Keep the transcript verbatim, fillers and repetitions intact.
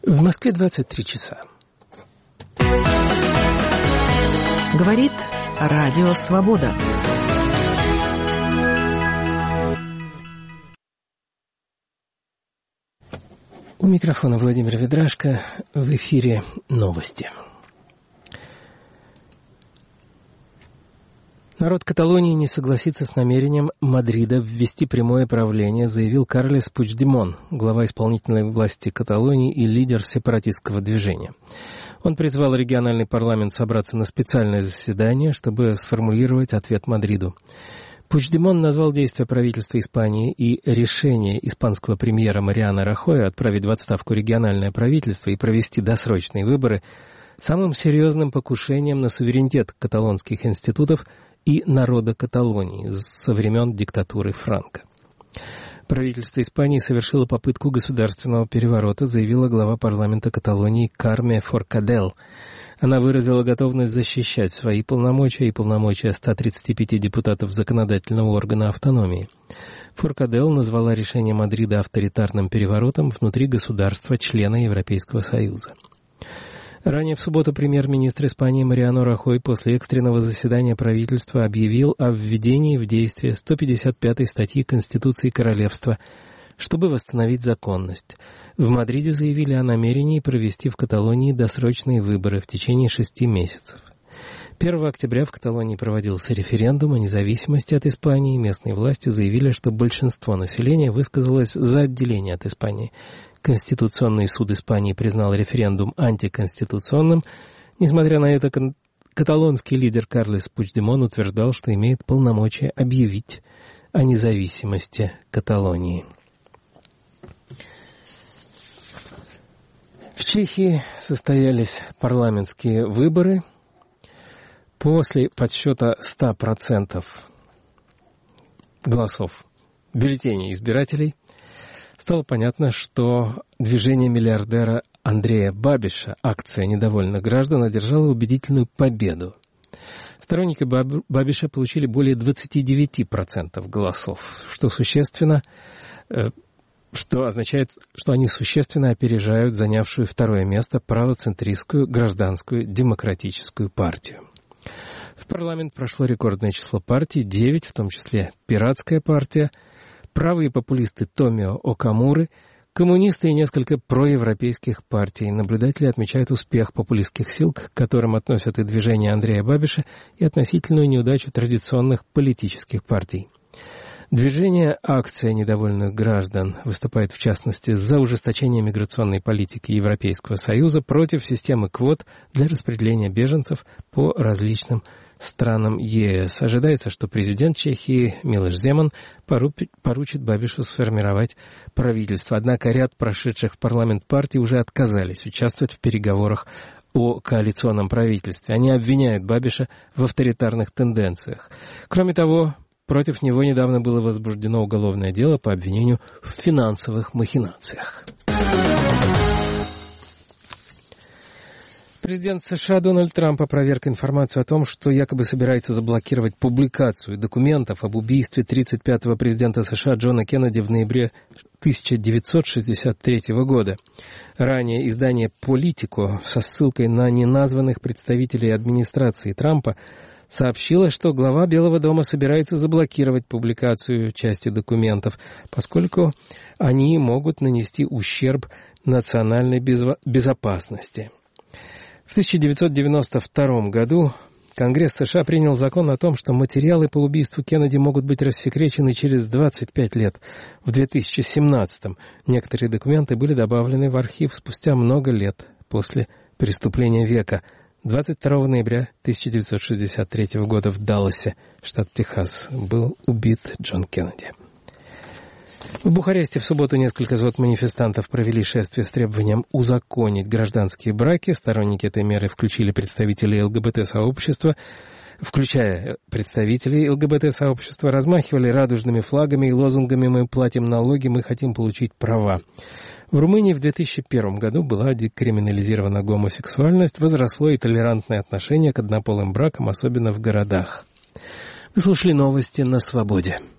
В Москве двадцать три часа. Говорит Радио Свобода. У микрофона Владимир Ведрашко. В эфире новости. Народ Каталонии не согласится с намерением Мадрида ввести прямое правление, заявил Карлес Пучдемон, глава исполнительной власти Каталонии и лидер сепаратистского движения. Он призвал региональный парламент собраться на специальное заседание, чтобы сформулировать ответ Мадриду. Пучдемон назвал действия правительства Испании и решение испанского премьера Мариано Рахоя отправить в отставку региональное правительство и провести досрочные выборы самым серьезным покушением на суверенитет каталонских институтов и народа Каталонии со времен диктатуры Франко. Правительство Испании совершило попытку государственного переворота, заявила глава парламента Каталонии Карме Форкадел. Она выразила готовность защищать свои полномочия и полномочия ста тридцати пяти депутатов законодательного органа автономии. Форкадел назвала решение Мадрида авторитарным переворотом внутри государства, члена Европейского Союза. Ранее в субботу премьер-министр Испании Мариано Рахой после экстренного заседания правительства объявил о введении в действие сто пятьдесят пятой статьи Конституции Королевства, чтобы восстановить законность. В Мадриде заявили о намерении провести в Каталонии досрочные выборы в течение шести месяцев. первого октября в Каталонии проводился референдум о независимости от Испании. Местные власти заявили, что большинство населения высказалось за отделение от Испании. Конституционный суд Испании признал референдум антиконституционным. Несмотря на это, каталонский лидер Карлес Пучдемон утверждал, что имеет полномочия объявить о независимости Каталонии. В Чехии состоялись парламентские выборы. После подсчета ста процентов голосов бюллетеней избирателей стало понятно, что движение миллиардера Андрея Бабиша, акция недовольных граждан, одержала убедительную победу. Сторонники Бабиша получили более двадцати девяти процентов голосов, что существенно, что означает, что они существенно опережают занявшую второе место правоцентристскую гражданскую демократическую партию. В парламент прошло рекордное число партий, девять, в том числе Пиратская партия, правые популисты Томио Окамуры, коммунисты и несколько проевропейских партий. Наблюдатели отмечают успех популистских сил, к которым относят и движение Андрея Бабиша, и относительную неудачу традиционных политических партий. Движение «Акция недовольных граждан» выступает, в частности, за ужесточение миграционной политики Европейского Союза против системы квот для распределения беженцев по различным странам ЕС. Ожидается, что президент Чехии Милош Земан поручит Бабишу сформировать правительство. Однако ряд прошедших в парламент партий уже отказались участвовать в переговорах о коалиционном правительстве. Они обвиняют Бабиша в авторитарных тенденциях. Кроме того, против него недавно было возбуждено уголовное дело по обвинению в финансовых махинациях. Президент США Дональд Трамп опроверг информацию о том, что якобы собирается заблокировать публикацию документов об убийстве тридцать пятого президента США Джона Кеннеди в ноябре тысяча девятьсот шестьдесят третьего года. Ранее издание «Политико» со ссылкой на неназванных представителей администрации Трампа сообщила, что глава Белого дома собирается заблокировать публикацию части документов, поскольку они могут нанести ущерб национальной безопасности. В тысяча девятьсот девяносто втором году Конгресс США принял закон о том, что материалы по убийству Кеннеди могут быть рассекречены через двадцать пять лет. В две тысячи семнадцатом некоторые документы были добавлены в архив спустя много лет после преступления века. двадцать второго ноября тысяча девятьсот шестьдесят третьего года в Далласе, штат Техас, был убит Джон Кеннеди. В Бухаресте в субботу несколько сот манифестантов провели шествие с требованием узаконить гражданские браки. Сторонники этой меры включили представителей ЛГБТ-сообщества, включая представителей ЛГБТ-сообщества, размахивали радужными флагами и лозунгами «Мы платим налоги, мы хотим получить права». В Румынии в две тысячи первом году была декриминализирована гомосексуальность, возросло и толерантное отношение к однополым бракам, особенно в городах. Вы слушали новости на Свободе.